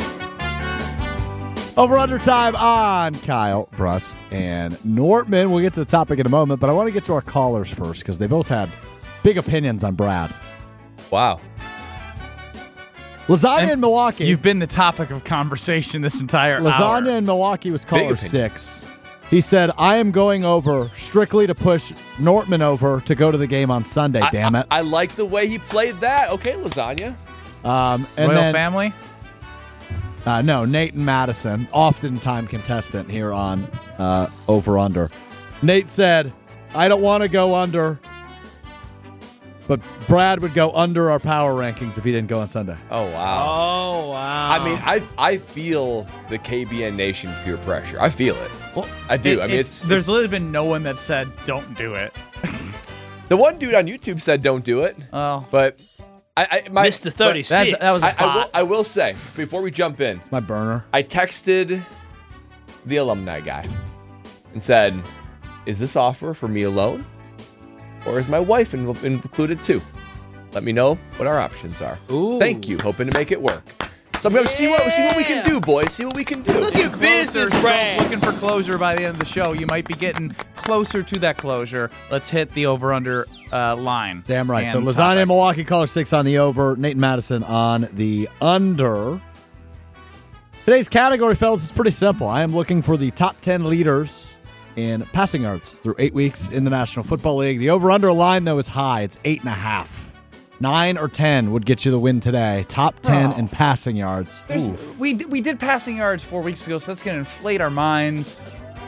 Over-under time on Kyle, Brust, and Nortman. We'll get to the topic in a moment, but I want to get to our callers first because they both had big opinions on Brad. Wow. Lasagna in Milwaukee. You've been the topic of conversation this entire hour. Lasagna in Milwaukee was caller 6. He said, I am going over strictly to push Nortman over to go to the game on Sunday, damn it. I like the way he played that. Okay, Lasagna. And Royal then, family? No, Nate and Madison, oftentimes contestant here on Over-Under. Nate said, I don't want to go under, but Brad would go under our power rankings if he didn't go on Sunday. Oh, wow. Oh, wow. I mean, I feel the KBN Nation peer pressure. I feel it. Well, I do. There's literally been no one that said, don't do it. the one dude on YouTube said don't do it. Oh. But Mr. 36. That was a spot. I will say, before we jump in, It's my burner. I texted the alumni guy and said, is this offer for me alone? Or is my wife included too? Let me know what our options are. Ooh. Thank you. Hoping to make it work. So I'm going to see what we can do, boys. See what we can do. Look at business, Brad. Looking for closure by the end of the show. You might be getting closer to that closure. Let's hit the over-under line. Damn right. So And Lasagna topic. in Milwaukee, caller 6 on the over. Nate and Madison on the under. Today's category, fellas, is pretty simple. I am looking for the top 10 leaders in passing yards through 8 weeks in the National Football League. The over-under line, though, is high. It's 8.5. 9 or 10 would get you the win today. Top 10 in passing yards. We did passing yards 4 weeks ago, so that's going to inflate our minds.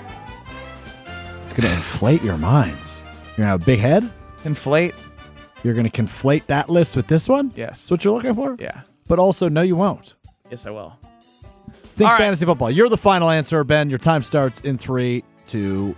It's going to inflate your minds. You're going to have a big head? Inflate? You're going to conflate that list with this one? Yes. That's what you're looking for? Yeah. But also, no, you won't. Yes, I will. Think All right. fantasy football. You're the final answer, Ben. Your time starts in 3, 2,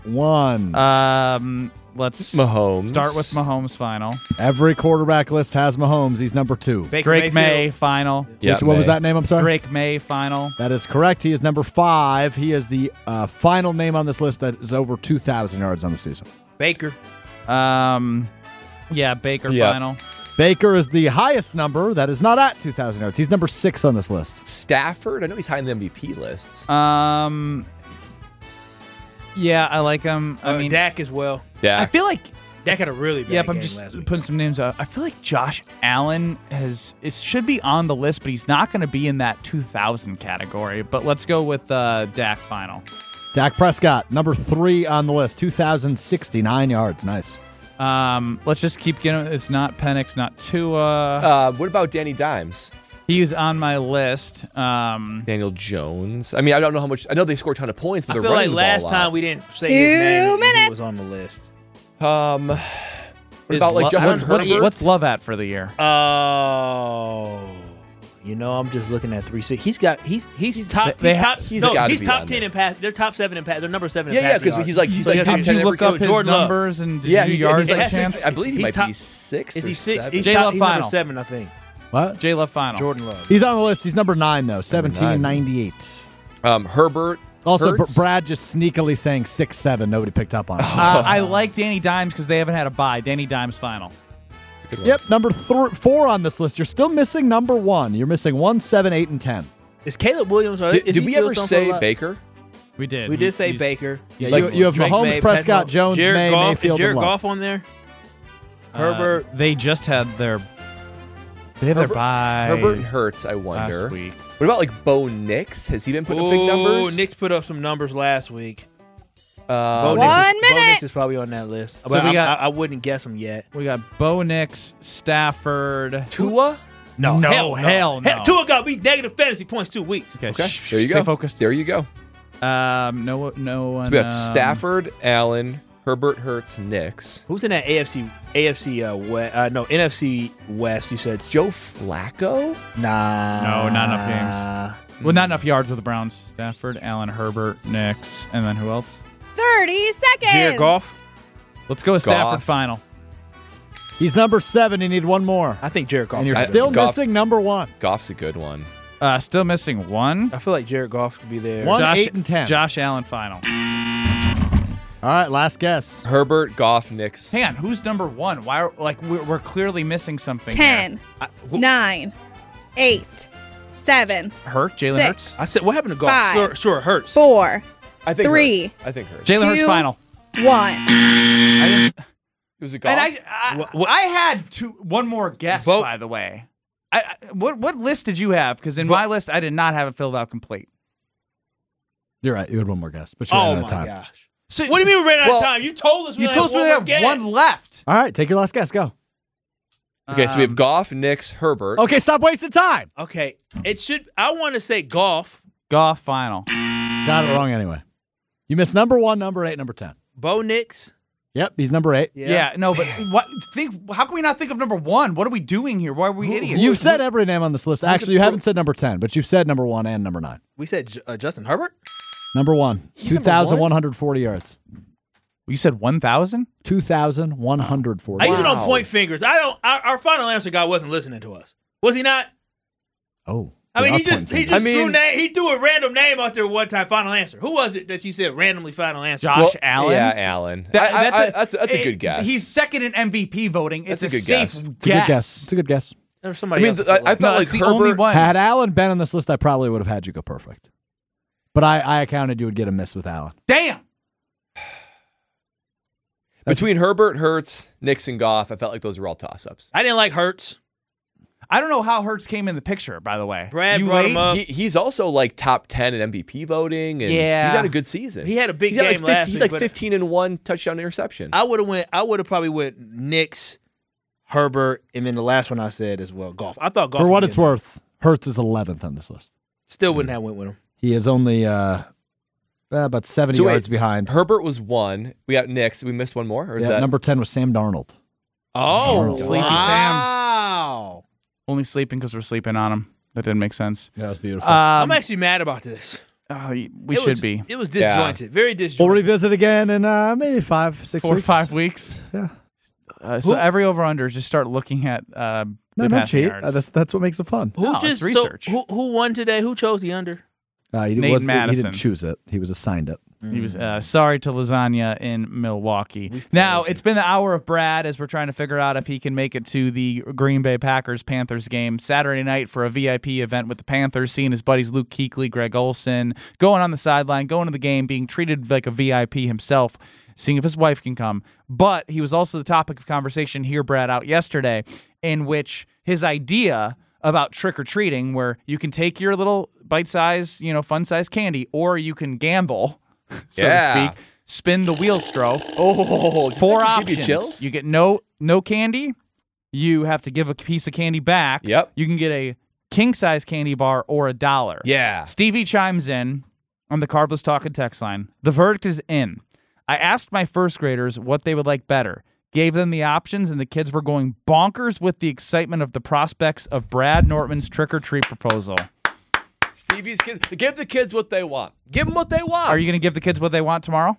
1. Let's Mahomes. start with Mahomes final. Every quarterback list has Mahomes. He's number 2. Baker Drake May Mayfield. final. Yeah, what was May. that name? I'm sorry. Drake May final. That is correct. He is number 5. He is the final name on this list that is over 2,000 yards on the season. Baker. Yeah, Baker Yeah. final. Baker is the highest number that is not at 2,000 yards. He's number 6 on this list. Stafford. I know he's high in the MVP lists. Yeah, I like him. I mean, Dak as well. Yeah. I feel like. Dak had a really bad Yep, I'm game just last week. putting some names out. I feel like Josh Allen should be on the list, but he's not going to be in that 2,000 category. But let's go with Dak final. Dak Prescott, number 3 on the list, 2,069 yards. Nice. Let's just keep getting. It's not Penix, not Tua. What about Danny Dimes? He's on my list. Daniel Jones. I mean, I don't know how much. I know they scored a ton of points, but I they're feel like running the ball last a lot. time we didn't say his name and he was on the list. What about like Justin Herbert? What's Love at for the year? Oh. I'm just looking at 3-6. He's top. He's He's gotta be top on 10 there. in pass. They're top 7 in pass. They're number 7 in Yeah, passing because yards. he's like top Did 10 you every look up his Jordan Love. numbers and did Yeah, you yards he's by like chance? I believe he He's might top- be 6 Is or he 6? 7. He's J-Love number final. 7, I think. What? J-Love final. Jordan Love. He's on the list. He's number 9, though. 1798. Herbert. Also, Hurts. Brad just sneakily saying 6-7. Nobody picked up on it. I like Danny Dimes because they haven't had a bye. Danny Dimes final. Yep, number 4 on this list. You're still missing number 1. You're missing 1, 7, 8, and 10. Is Caleb Williams? Did we ever say Baker? We did. We did say He's- Baker. Yeah, Like, you have Drake Mahomes, May, Prescott, Petmo, Jones, Jared May, Goff. Mayfield, Is Jared and Love. Goff on there? Herbert. They just had their. They have their bye. Herbert and Hurts, I wonder. last week. What about like Bo Nix? Has he been putting up big numbers? Knicks put up some numbers last week. Uh, Bo One Nix minute. is probably on that list. So But we got- I wouldn't guess him yet. We got Bo Nix, Stafford. Tua? No, hell no. Tua got me negative fantasy points 2 weeks. Okay, Okay, shh, there you stay go. focused. There you go. No one. So we got Stafford, Allen, Herbert, Hurts, Nix. Who's in that NFC West? No, NFC West. You said Joe Flacco? nah. No, not enough games. Well, not enough yards with the Browns. Stafford, Allen, Herbert, Nix, and then who else? 30 seconds. Jared Goff. Let's go with Stafford Goff. final. He's number 7. You need one more. I think Jared Goff. And you're I- still Goff's- missing number 1. Goff's a good one. Still missing one. I feel like Jared Goff could be there. 1, Josh, 8, and 10. Josh Allen final. All right, last guess. Herbert, Goff, Nix. Hang on, who's number 1? Why? We're clearly missing something. 10, 9, 8, 7, Here. Hurt. Jalen 6. Hurts. I said, what happened to Goff? 5. Sure, it hurts. 4, I think 3. Hurts. I think Hurts. Jalen Hurts 2. final. 1. It was a Goff. And I had one more guess, Vote. by the way. What list did you have? Because in my list, I did not have it filled out complete. You're right. You had one more guess, but you're Oh out my of time. gosh. So What do you mean we ran out Well, of time? You told us we you only told us we had only one have more one game. left. All right, take your last guess. Go. Okay, so we have Goff, Nix, Herbert. Okay, stop wasting time. Okay, it should. I want to say Goff, Goff final. Got it wrong anyway. You missed number 1, number 8, number 10. Bo Nix. Yep, he's number 8. Yeah, no, but what? How can we not think of number 1? What are we doing here? Why are we idiots? You've said every name on this list. Actually, you haven't said number 10, but you've said number 1 and number 9. We said Justin Herbert. Number 1, He's number 1? 2,140 yards. You said 1,000? 2,140. I use it on Wow. point fingers. I don't. Our final answer guy wasn't listening to us. Was he not? Oh. I they mean, are he just pointing fingers. I mean- he threw a random name out there one time. Final answer. Who was it that you said randomly final answer? Josh Well, Allen? Yeah, Allen. That's a good guess. He's second in MVP voting. It's That's a a good safe guess. It's a good guess. It's a good guess. There's I somebody mean, else. I felt No, like it's the Herbert. only one. Had Allen been on this list, I probably would have had you go perfect. But I accounted you would get a miss with Allen. Damn. Between Herbert, Hurts, Nix, and Goff, I felt like those were all toss-ups. I didn't like Hurts. I don't know how Hurts came in the picture, by the way. Brad You brought him late? up. He's also like top 10 in MVP voting, and Yeah. he's had a good season. He had a big He's got game like last He's week, like but 15-1 touchdown interception. I would have probably went Nix, Herbert, and then the last one I said as well, Goff. I thought Goff. For would what get it's him. worth, Hurts is 11th on this list. Still wouldn't have went with him. He is only about 70 So wait, yards behind. Herbert was 1. We got Nix. We missed one more, or is Yeah, that number 10 was Sam Darnold. Oh, Sleepy wow. Only sleeping because we're sleeping on him. That didn't make sense. Yeah, that was beautiful. I'm actually mad about this. We It should was- be. It was disjointed. Very we'll disjointed. revisit again in maybe 5-6 4 or weeks. 5 weeks. Yeah. So every over-under, just start looking at No, the don't passing cheat. yards. That's what makes it fun. Who No, just it's research. So, who won today? Who chose the under? He Nate he Madison. didn't choose it. He was assigned it. He was sorry to Lasagna in Milwaukee. Now, it's been the hour of Brad as we're trying to figure out if he can make it to the Green Bay Packers-Panthers game Saturday night for a VIP event with the Panthers, seeing his buddies Luke Kuechly, Greg Olsen, going on the sideline, going to the game, being treated like a VIP himself, seeing if his wife can come. But he was also the topic of conversation here, Brad, out yesterday, in which his idea about trick-or-treating, where you can take your little bite-size, fun-size candy, or you can gamble, so Yeah. to speak, spin the wheel stroke. Oh, Four just options. give you chills? You get no candy. You have to give a piece of candy back. Yep. You can get a king-size candy bar or $1. Yeah. Stevie chimes in on the Carbless Talk and text line. The verdict is in. I asked my first graders what they would like better, gave them the options, and the kids were going bonkers with the excitement of the prospects of Brad Nortman's trick-or-treat proposal. Stevie's kids. Give the kids what they want. Give them what they want. Are you going to give the kids what they want tomorrow?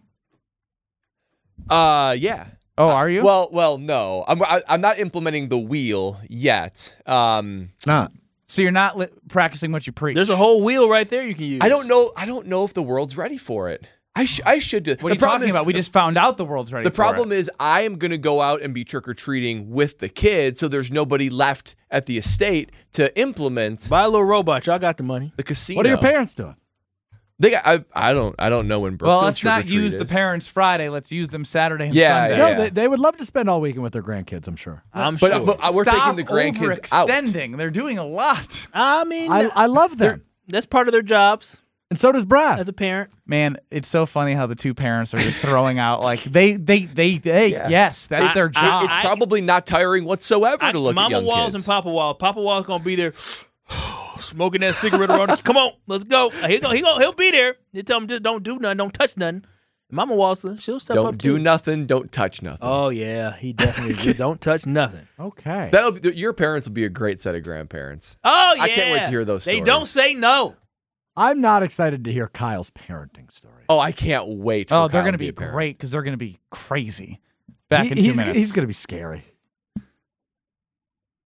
Yeah. Oh, are you? Well, no. I'm not implementing the wheel yet. It's not. So you're not practicing what you preach. There's a whole wheel right there you can use. I don't know if the world's ready for it. I should do. What are you talking about? We just found out the world's ready for it. The problem is I am going to go out and be trick-or-treating with the kids, so there's nobody left at the estate to implement Buy a little robot. Y'all got the money. the casino. What are your parents doing? They got, I don't know when Brookfield's Well, let's not trick-or-treat use the is. parents Friday. Let's use them Saturday and Yeah, Sunday. yeah. No, they would love to spend all weekend with their grandkids, I'm sure. I'm But, sure. but we're Stop taking the grandkids out. overextending. They're doing a lot. I mean, I love them. that's part of their jobs And so does Brad. as a parent. Man, it's so funny how the two parents are just throwing out like they yes, that's their job. It's probably not tiring whatsoever to look Mama at young Walls kids. and Papa Walls. Papa Walls gonna be there, smoking that cigarette around. Come on, let's go. He'll be there. You tell him just don't do nothing, don't touch nothing. Mama Walls, she'll step up Don't do too. nothing. Don't touch nothing. Oh yeah, he definitely did. Don't touch nothing. Okay. Your parents will be a great set of grandparents. Oh yeah, I can't wait to hear those They stories. don't say no. I'm not excited to hear Kyle's parenting story. Oh, I can't wait. For Oh, they're Kyle going to be a parent. great because they're going to be crazy. Back in 2 he's minutes. He's going to be scary.